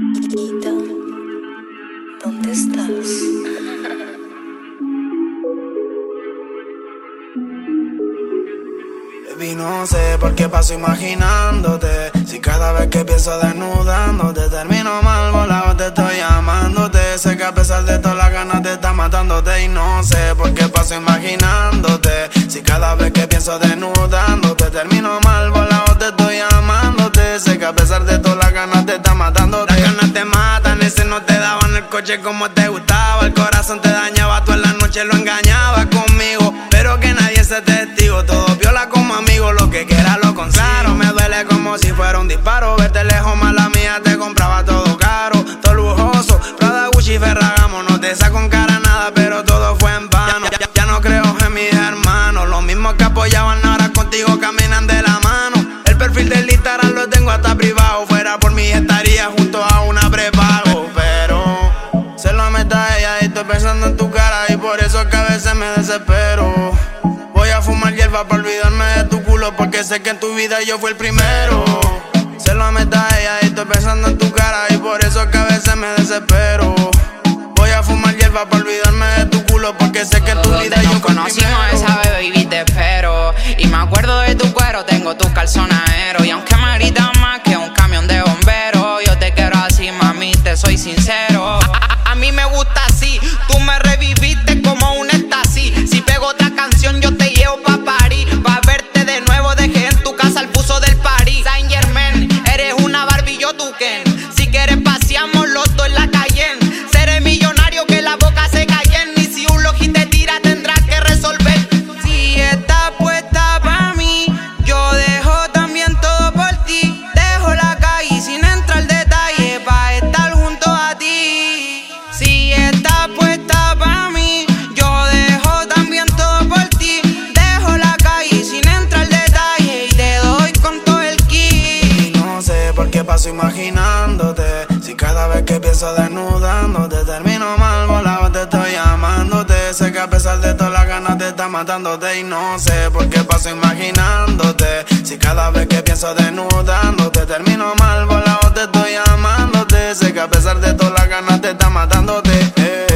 Ida, ¿dónde estás? Baby, no sé por qué paso imaginándote. Si cada vez que pienso desnudándote termino mal volado, te estoy amándote. Sé que a pesar de todas las ganas te está matándote. Y no sé por qué paso imaginándote. Si cada vez que pienso desnudándote termino mal volado, te estoy amándote. Sé que a pesar de todas las ganas te está matándote. Las ganas te matan, ese no te daban el coche como te gustaba. El corazón te dañaba, tú en la noche lo engañabas conmigo. Pero que nadie sea testigo, todo viola como amigo. Lo que quiera lo consagró, me duele como si fuera un disparo. Verte lejos, mala mía, te compraba todo caro, todo lujoso, Prada, Gucci, Ferragamo. No te saco en cara nada, pero todo fue en vano. Ya no creo en mis hermanos, los mismos que apoyaban ahora contigo caminan de la mano. El perfil del Instagram lo tengo hasta privado. Fuera por mí estaría junto a una prepago, pero se lo meto a ella y estoy pensando en tu cara. Y por eso es que a veces me desespero. Voy a fumar hierba para olvidarme de tu culo, porque sé que en tu vida yo fui el primero. Se lo meto a ella y estoy pensando en tu cara. Y por eso es que a veces me desespero. Voy a fumar hierba para olvidarme de tu culo, porque sé que en tu vida yo fui el primero. Conocimos esa bebé y te espero. Y me acuerdo de tu cuero, tengo tus calzonaderos. Y aunque me gritas más que un camión de bomberos, yo te quiero así, mami, te soy sincero. A mí me gusta así, tú me reviviste como un éxtasis. Si pego otra canción yo te llevo pa' París. Pa' verte de nuevo dejé en tu casa el buzo del París. Saint Germain, eres una Barbie, yo tu Ken. Si quieres paseamos los dos en la calle. Seré millonario que la boca se callen. Y si un logi te tira tendrás que resolver. Si estás puesta pa' mí, yo dejo también todo por ti. Dejo la calle sin entrar al detalle pa' estar junto a ti. Si estás puesta pa' mí, yo dejo también todo por ti. Dejo la calle sin entrar al detalle y te doy con todo el kit. Y no sé por qué paso imaginándote. Si cada vez que pienso desnudándote termino mal volado, te estoy amándote. Sé que a pesar de todas las ganas te está matándote. Y no sé por qué paso imaginándote. Si cada vez que pienso desnudándote termino mal volado, te estoy amándote. Sé que a pesar de todas las ganas te está matándote.